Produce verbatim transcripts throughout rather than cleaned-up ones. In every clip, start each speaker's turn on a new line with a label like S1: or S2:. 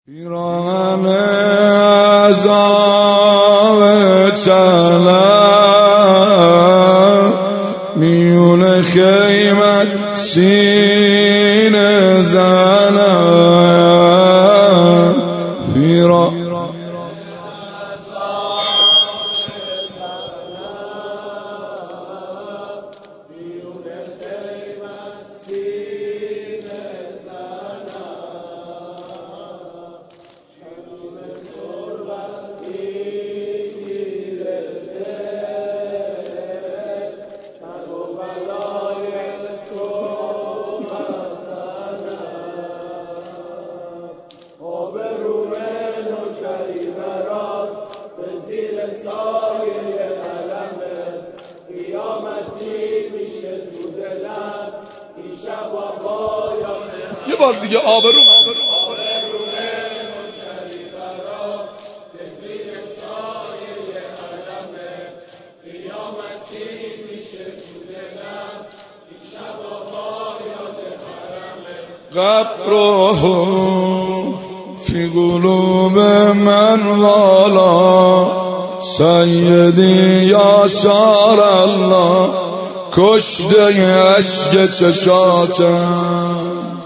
S1: پیراهن عذاب چلم میون خیمت سینه زنم پیراهن یه بار دیگه آبرو قبره في قلوب من والا سیدی یا شار الله کشته عشق چشاتم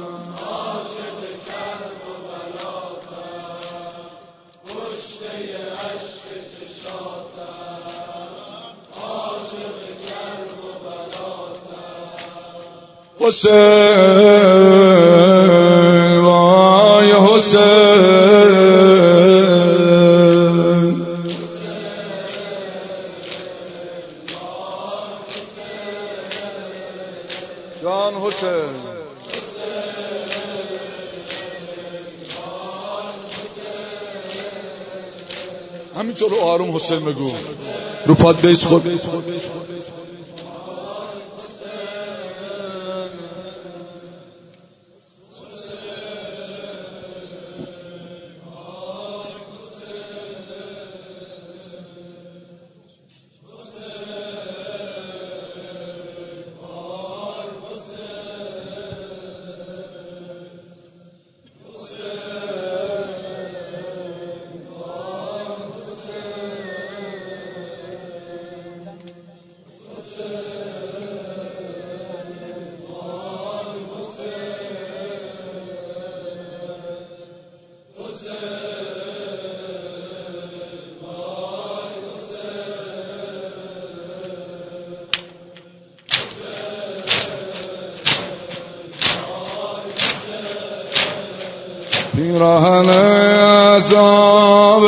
S1: حسین وای حسین جان حسین همینطور رو آروم حسین بگو رو پاد بیس خود پیراهن عذاب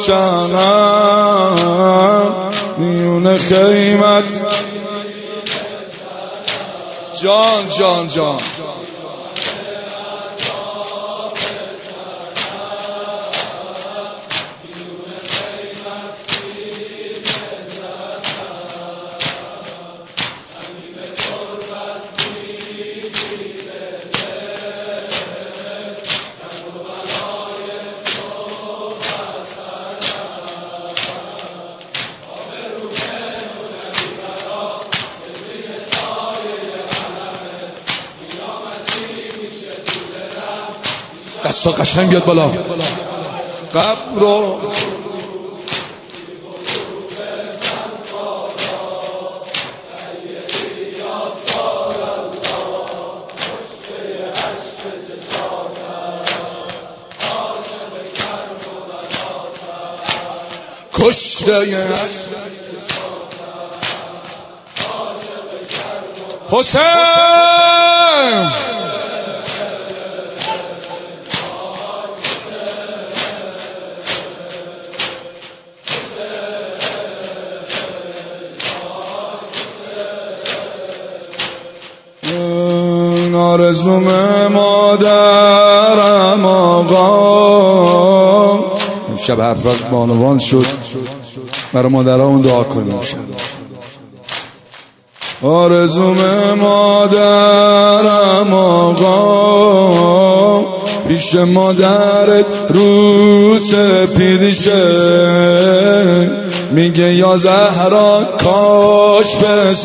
S1: چنم میون خیمت جان جان جان دستا قشنگ بیاد بالا قبر رو کشته حسین آرزوم مادرم آقا امشب حرف وقت بانوان شد برای مادرامون دعا کنیم امشب آرزوم مادرم آقا پیش مادرت رو سپیدیشه میگه یا زهرا کاش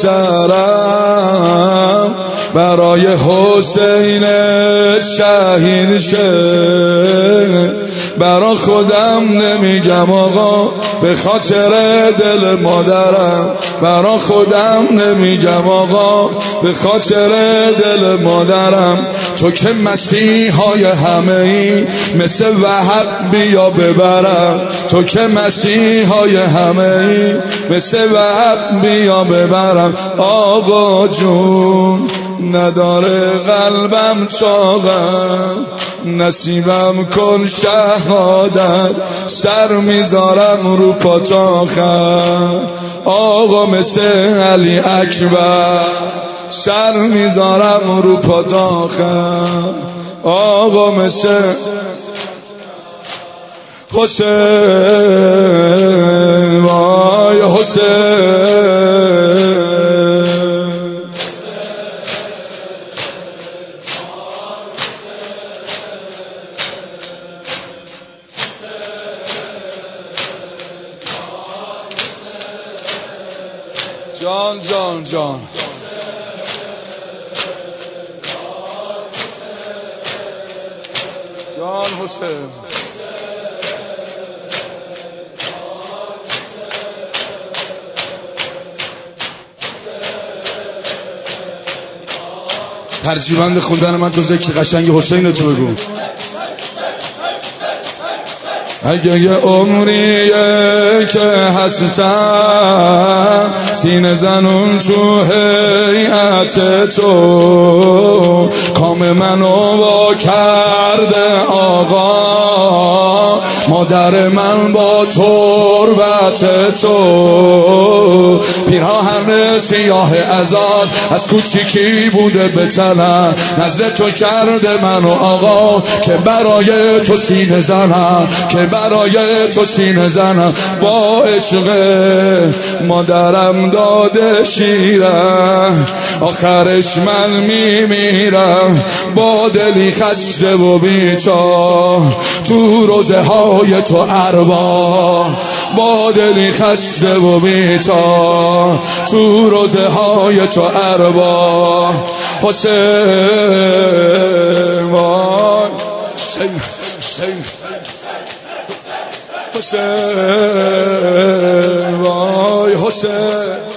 S1: پسرم برای حسین شهید شه. برا خودم نمیگم آقا به خاطر دل مادرم، برا خودم نمیگم آقا به خاطر دل مادرم. تو که مسیحای همه ای مثل وهب بیا ببرم، تو که مسیحای همه ای مثل وهب بیا ببرم. آقا جون نداره قلبم طاقت، نصیبم کن شهادت، سر میذارم رو پات آخر. آقا مثل علی اکبر سر میذارم رو پات آخر. آقا مثل حسین وای حسین. جان جان جان جان حسین. ترجیبند خوندن من تو ذکر قشنگ حسین تو بگو. اگه یه عمریه که هستم سینه زنون تو هیئت تو، کام منو با کرده آقا، مادر من با تربت تو. پیراهن سیاه ازاد از کوچیکی بوده به تنم، نزد تو کرده منو آقا که برای تو سینه زنم، که برای تو سینه زنم. با عشق مادرم داده شیرم، آخرش من میمیرم با دلی خسته و بیچار تو روزه های تو اربا. با دلی خسته و بیچار تو روزه های تو اربا. حسین وای حسین حسین حسین وای حسین.